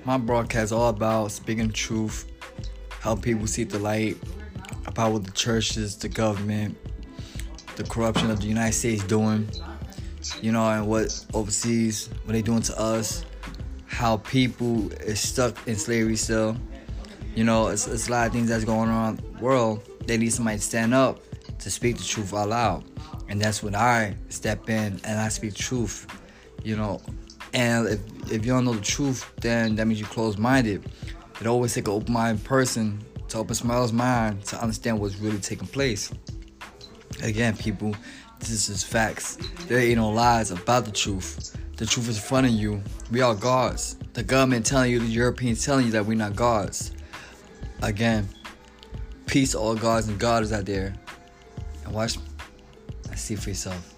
My broadcast is all about speaking truth, help people see the light, about what the churches, the government, the corruption of the United States doing, and what overseas, what they doing to us, how people is stuck in slavery still. It's a lot of things that's going on in the world. They need somebody to stand up to speak the truth out loud. And that's when I step in and I speak truth, And if you don't know the truth, then that means you're closed-minded. It always takes an open-minded person to open somebody else's mind to understand what's really taking place. Again, people, this is facts. There ain't no lies about the truth. The truth is in front of you. We are gods. The government telling you, the Europeans telling you that we're not gods. Again, peace to all gods and goddess out there. And watch, see for yourself.